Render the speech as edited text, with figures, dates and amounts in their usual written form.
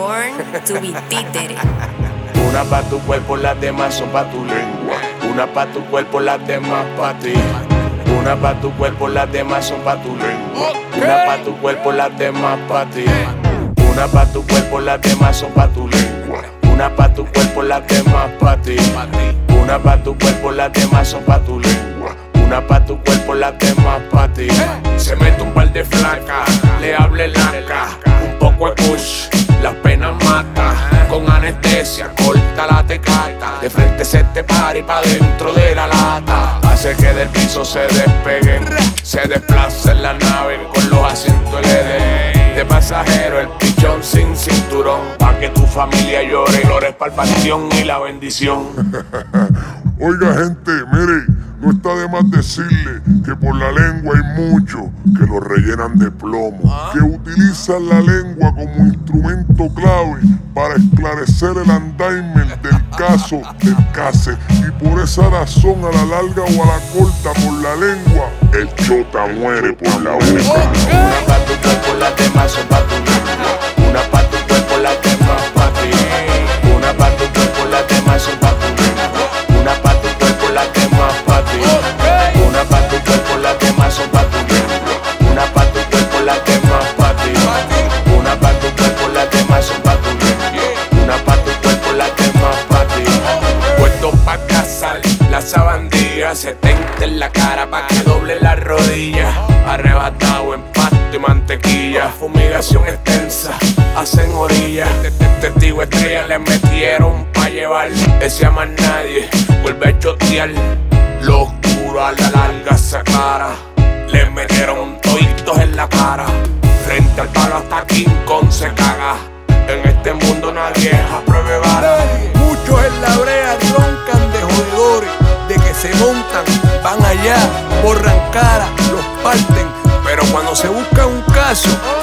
born to be títere. Una pa' tu cuerpo, las demás son pa' tu lengua. Una pa' tu cuerpo, las demás pa' ti. Una pa' tu cuerpo, las demás son pa' tu lengua. Una pa' tu cuerpo, las demás pa' ti. Una pa' tu cuerpo, las demás son pa' tu lengua. Una pa' tu cuerpo, las demás pa' ti. Una pa' tu cuerpo, las demás son pa' tu lengua. Una pa' tu cuerpo, las demás pa' ti. Se mete un par de flacas, le hable laca, un poco de push, las penas mata. Con anestesia, corta la tecata. De frente se te para y pa' dentro de la lata. Hace que del piso se despeguen, se desplace en la nave con los asientos LD. De pasajero, el pichón sin cinturón. Pa' que tu familia llore, flores pa'l panteón y la bendición. Oiga, gente, mire, no está de más decirle que por la lengua hay muchos que lo rellenan de plomo, que utilizan la lengua como instrumento clave para esclarecer el andaimen del caso del case. Y por esa razón, a la larga o a la corta, por la lengua, el chota muere por la boca. Una pa' tu cuerpo, las demás son pa' tu lengua. Una pa' tu cuerpo, las demás pa' ti. Una pa' tu cuerpo, las demás son pa' tu lengua. Una pa' tu cuerpo, las demás pa' ti. Una pa' tu cuerpo, las demás son pa' tu lengua. Una pa' tu cuerpo, las demás pa' ti. Una pa' tu cuerpo, las demás son pa' tu lengua. Una pa' tu cuerpo, las demás pa' ti. Puesto pa' cazar la sabandilla, se tente en la cara pa' que doble la rodilla. Arrebatado en pasto y mantequilla, fumigación extensa, hacen orilla. Testigo estrella le metieron pa' llevar. Ese a más nadie vuelve a chotear. Lo oscuro a la larga se aclara. Le metieron toditos en la cara. Frente al palo hasta King Kong se caga. En este mundo nadie es a prueba de bala. Muchos en la brea roncan de jodedores, de que se montan, van allá, borran cara, los parten. Pero cuando se busca un caso,